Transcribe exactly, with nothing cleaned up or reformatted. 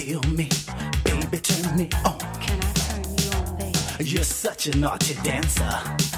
feel me, baby, turn me on. Can I turn you on, baby? You're such a naughty dancer.